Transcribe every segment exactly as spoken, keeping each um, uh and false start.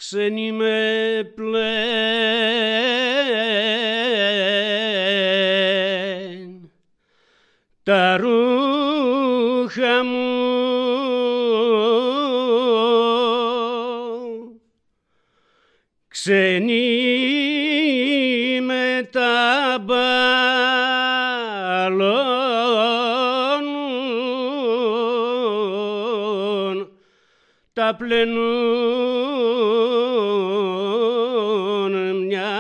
ξένοι με πλέν τα ρούχα μου, ξένοι με τα μπαλώνουν, τα πλένουν μια,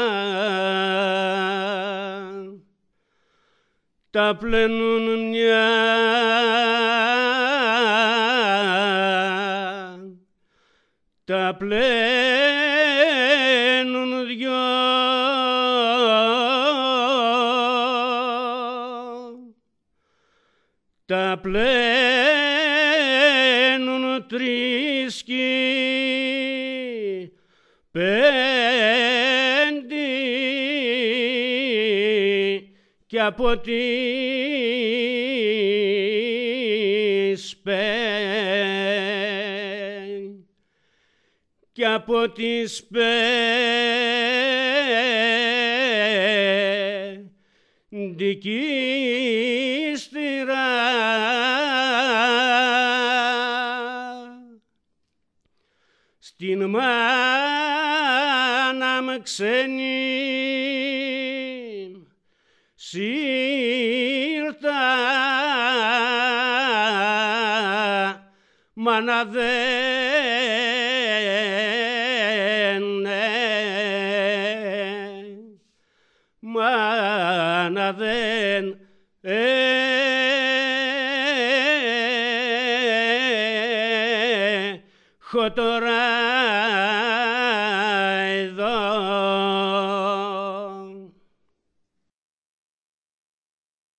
τα πλένουν μια, τα πλένουν δυο, τα πλένουν τρεις κι πέντε κι από τις πέντε κι από τις πέντε κύστηρα στην μάνα με ξένη σύρτα, μάνα δεν, μάνα δεν έχω τώρα εδώ.